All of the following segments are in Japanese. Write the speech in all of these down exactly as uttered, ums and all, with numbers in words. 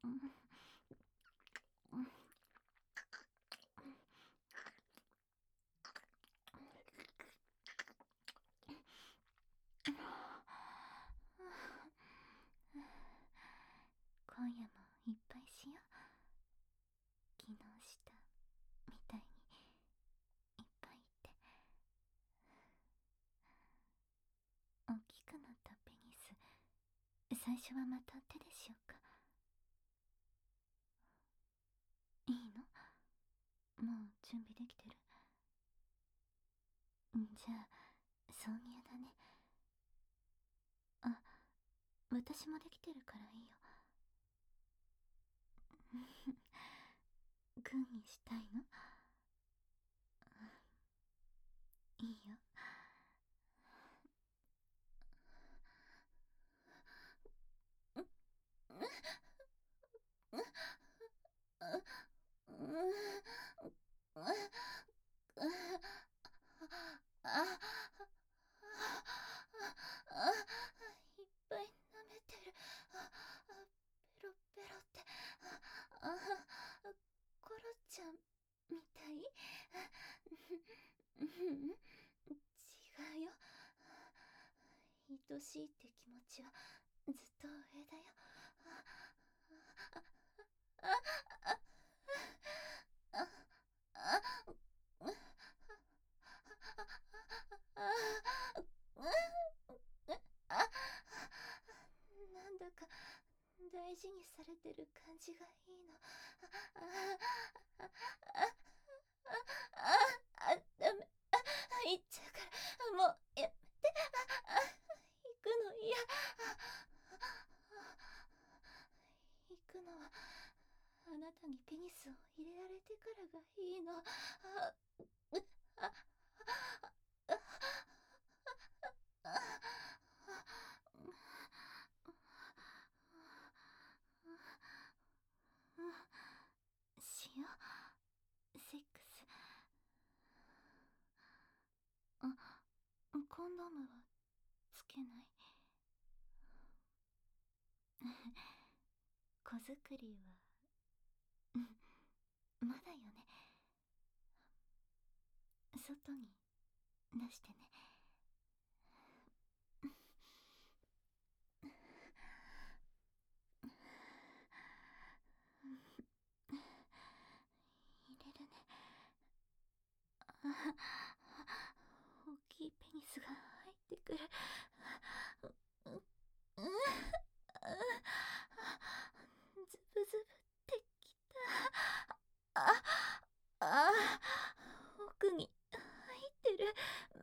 今夜もいっぱいしよう。昨日したみたいにいっぱいって。大きくなったペニス、最初はまた手でしようか。いいの？もう準備できてる？じゃあ送迎だね。あ、私もできてるからいいよ。グーにしたいの？いいよ。いっぱい舐めてる。ペロペロって。コロちゃんみたい？違うよ。愛しいって気持ちはずっと上だよ。なんだか大事にされてる感じがいいの。あ、ダメ。行っちゃうから、もうやめて。行くの嫌。行くのはあなたにペニスを入れられてからがいいの。しよう、セックス。あ、コンドームはつけない。子作りはまだよね。外に出してね。入れるね。大きいペニスが入ってくる。ズブズブってきた。ああ、奥に入ってる。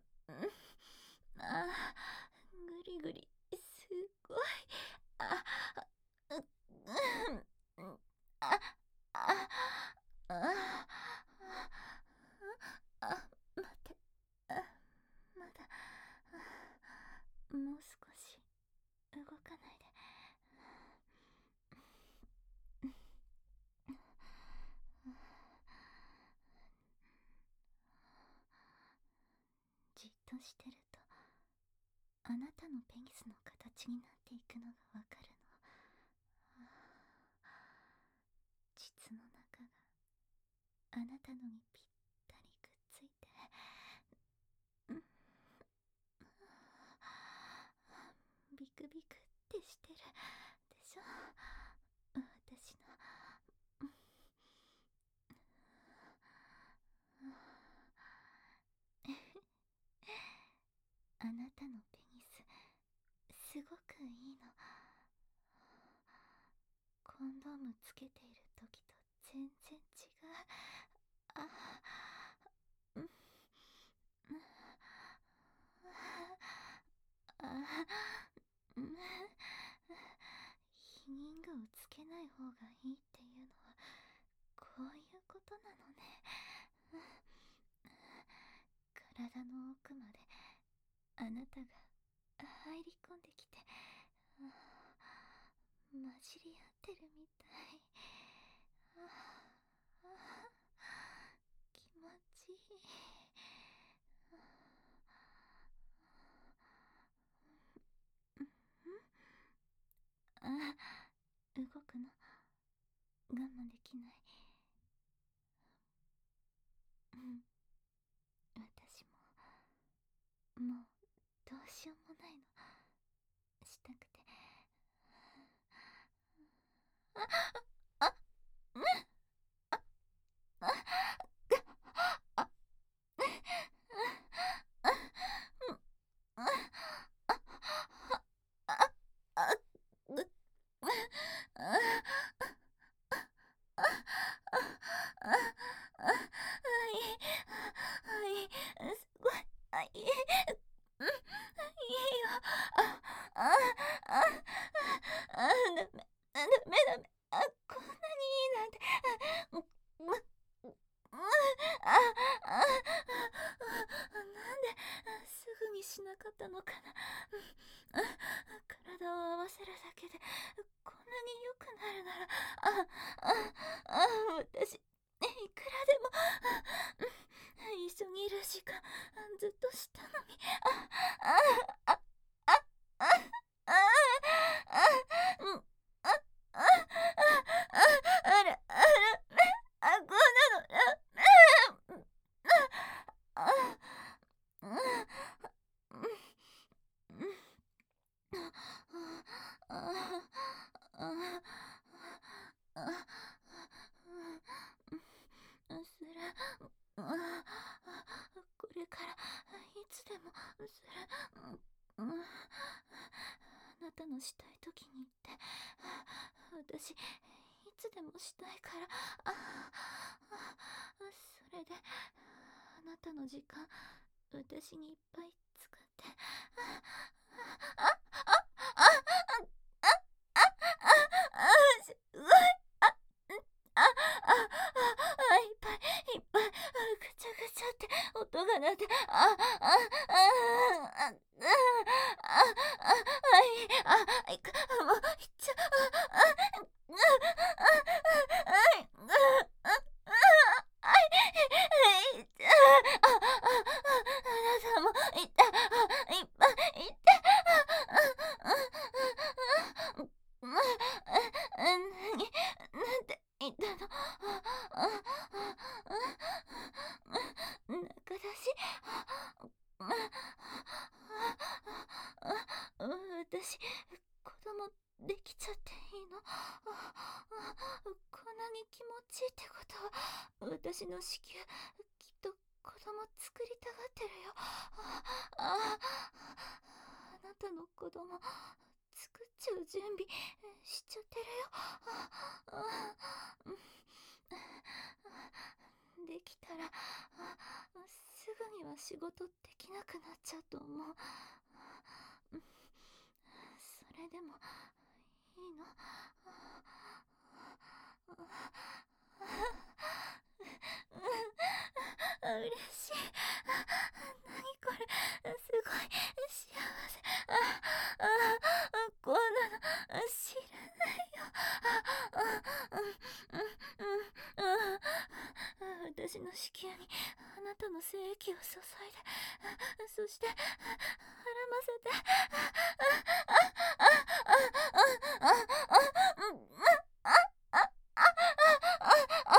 あ、ぐりぐりすごい。あ、う、うん、あ、あ、あ、あ、待って。あ、まだもう少し動かないで。じっとしてるとあなたのペニスの形になっていくのがわかるの。膣の中があなたのにぴったりくっついて、ビクビクってしてるでしょ、私の。あなたのペニスすごくいいの。コンドームつけている時と全然違う。あ、うん、あ、うん、避妊具をつけない方がいいっていうのはこういうことなのね。体の奥まであなたが入り込んできて混じり合ってるみたい。気持ちいい。あ、動くの？ 我慢できない。うん、私ももうどうしようもないの。したくて。ああうんああすごい。あ、いえ、うん、いいよ。あ、あ、あ、あ、ダメ、ダメダメ。あ、こんなにいいなんて。うん、うん、あ、あ、なんですぐにしなかったのかな。うん、体を合わせるだけでこんなに良くなるなら、あ、あ、あ、私いくらでも、うん、一緒にいる時間ずっとしたのに、あ、あ、あ、あ、あ、あ、あ、うん、あ、あ、あ、あら、あら、あ、こんなの、あ、あ、あ、うん、うん、あ、あ、あ、する。あ、これからいつでもする。うん、あなたのしたい時に言って。私いつでもしたいから。あ、それであなたの時間私にいっぱい使って。あ、あ、あ、あ、あ、あ、あ、すごい。あ、あ、あ、あ、いっぱいいっぱい、ぐちゃぐちゃって音が鳴って。あ、あ、あ、あ、あ、あ、あ、はい、あ、いく、もう、いっちゃ、あ、あ、あ、あ、はい、あ、あ、はい、いった、あ、あ、あなたも、いった、あ、いっぱいいった、あ、あ、あ、あ、あ、なに、なんて言ったの。あ、あ、あ、あ、中だし。あ、あ、私子供できちゃっていいの。あ、あ、こんなに気持ちいいってことは私の子宮きっと子供作りたがってるよ。あ、あ、あなたの子供作っちゃう準備しちゃってるよ。あ、あ、うん、できたらすぐには仕事できなくなっちゃうと思う。うん、それでもいいの。嬉しい。何これ、すごい幸せ。あ、あ、こんなの知らないよ。あ、うん、うん、うん、私の子宮にあなたの精液を注いで、そして絡ませて。あ、あ、あ、あ、あ、あ、あ、うん、あ、あ、あ、あ、あ、あ、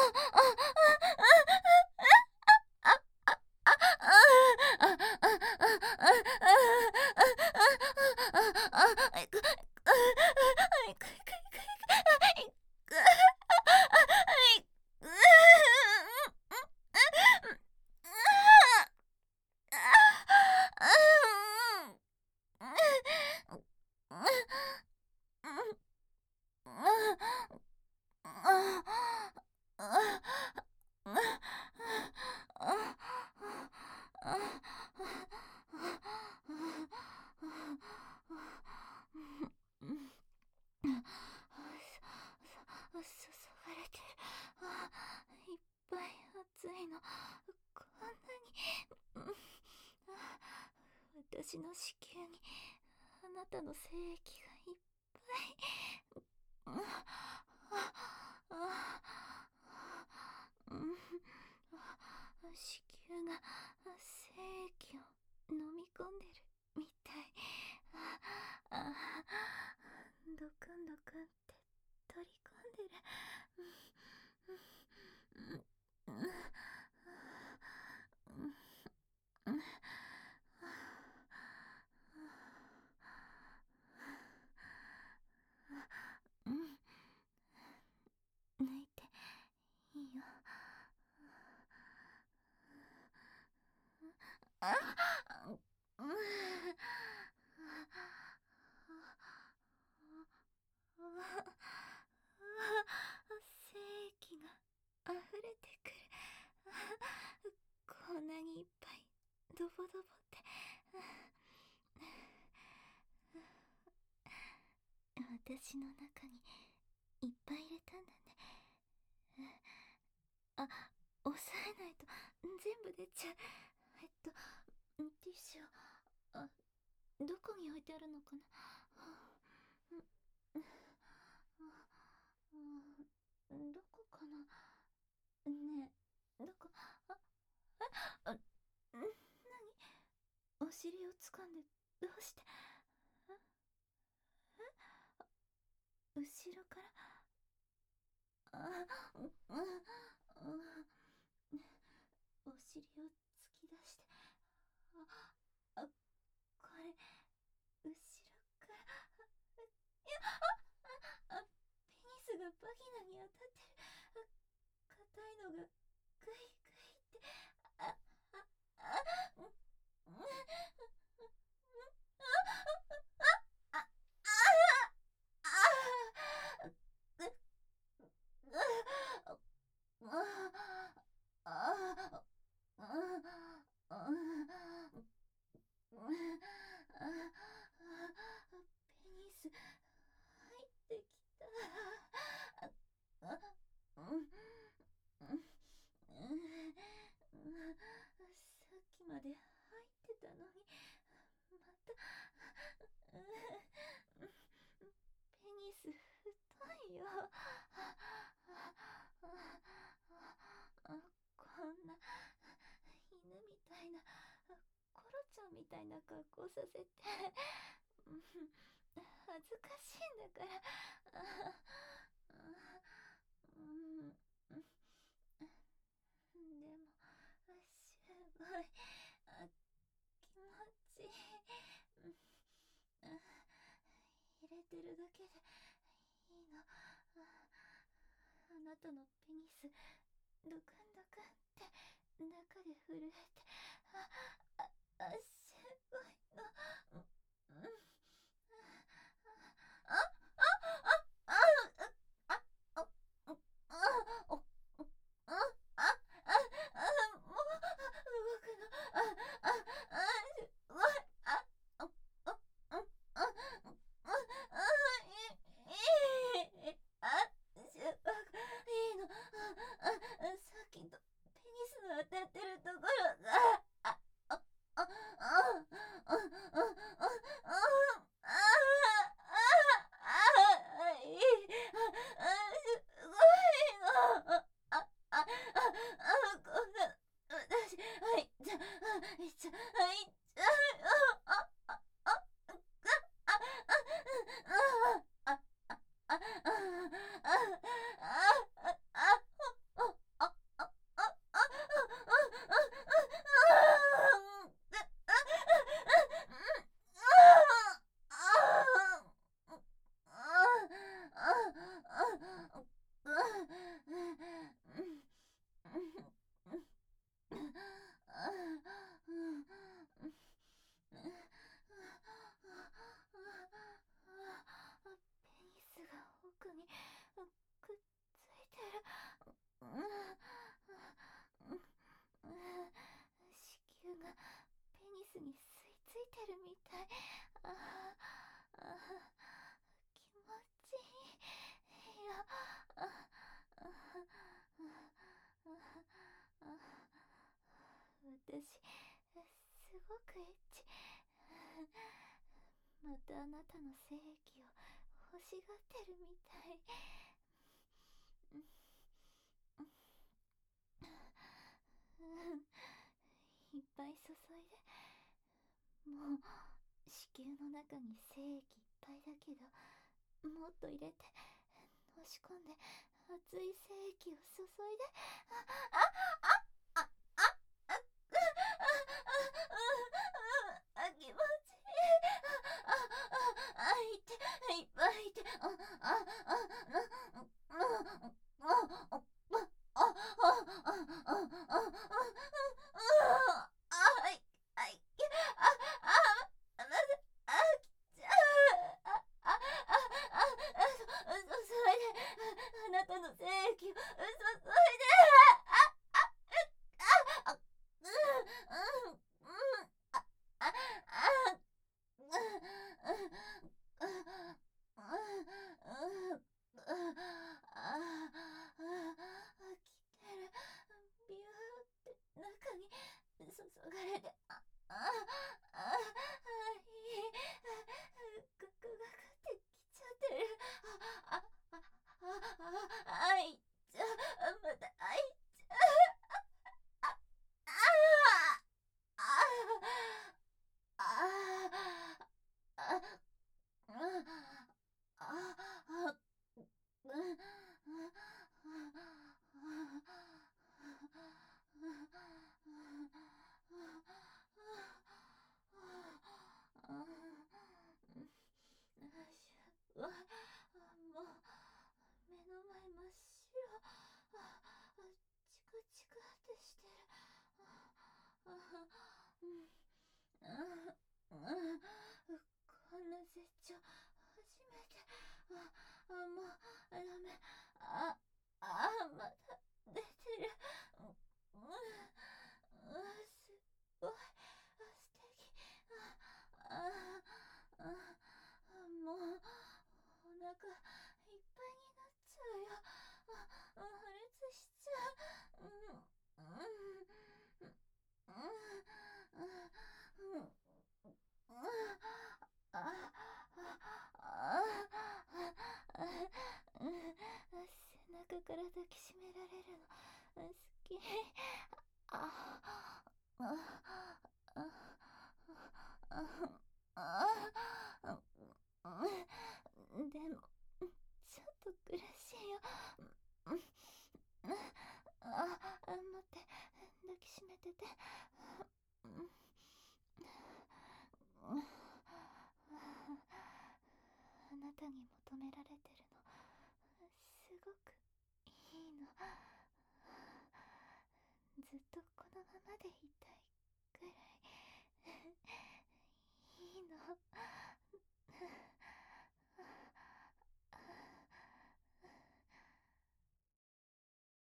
注がれてる。あ、いっぱい熱いの。こんなに、うん、あ、私の子宮にあなたの精液がいっぱい。うん、あ、あ、うん、子宮が精液を飲み込んでるみたい。あ、あ、ドクンドクンって取り込んでる。うん、 うん。精液が溢れてくる。こんなにいっぱいドボドボって。私の中にいっぱい入れたんだね。あ、押さえないと全部出ちゃう。えっとティッシュを、あ、どこに置いてあるのかな。どこかな。ねえ、どこ。あ、あ、なに、お尻を掴んでどうして。後ろから。あ、うん、うん、お尻を突き出して。あ、あ、これ後ろから。いや、あ、あ、ペニスがバギナに当たってる。硬いのがグイグイって。あ、あ、あ、うん、うん、あ、あ、あ、ペニス入ってきた。うん、さっきまで入ってたのにまた。ペニス太いよ。こんな犬みたいな、コロちゃんみたいな格好させて恥ずかしいんだから。うん、でもすごい気持ちいい。入れてるだけでいいの。あなたのペニスドクンドクンって中で震えて。あ、あ、すごいの。うん、あ、あ、あ、あ、あ、あ、あ、あ、あ、あ、あ、もう動くの。あ、あ、あ、すごい。あ、あ、あ、あ、あ、あ、いい、あ、すごくいいの。あ、さっきとペニスの当たってるところが、あ、あ、あ、あ、あ、あ、あ、あ、いい、あ、すごいの。あ、あ、あ、こんな、私、はい、じゃ、はい、じゃ、はい、じゃ、あ、あ、あ、あ、あ、あ、あ、あ、あ、あ、ペニスが奥にくっついてる。子宮がペニスに吸い付いてるみたい。ああ、気持ちいいよ。あ私すごくエッチ。またあなたの精液を欲しがってるみたい。いっぱい注いで。もう子宮の中に精液いっぱいだけど、もっと入れて押し込んで熱い精液を注いで。あ、あ、あ、あ、あ、あ、あ、気持ちいい。あ、あ、あ、いて、いっぱいいて。あ、あ、あ、あ、あ、あ、あ、あ、あ、あ、あ、あ、あ、あ、あ、あ、あ、 なたの精液を注いで、あ、あ、あ、うん、うん、うん、あ、あ、あ、うん、うん、うん、あ、来てる。ビューって中に注がれて、あ、あ、あ、いい、ガクガクってきちゃってる。あ、あ、あ、あ、あいちゃ、またあいちゃ、あ、あ、あ、あ、あ、あ、あ、あ、うん、うわ、もう目の前真っ白。あ、チクチクってしてる。あ、うん、うん、うん、こんな絶頂初めて。あ、あ、もうダメ。あ、あ、また出てる。うん、うん、すごい素敵。あ、あ、あ、もうお腹いっぱいになっちゃうよ。あ、破裂しちゃう。うん、うん、うん、うん、うん、あ、あ、あ、うん、背中から抱きしめられるの好き。あ、あ、あ、あ、あ、でもちょっと苦しいよ。あ、待って、抱きしめてて。あなたに求められてるのすごくいいの。ずっとこのままでいたいくらいいいの。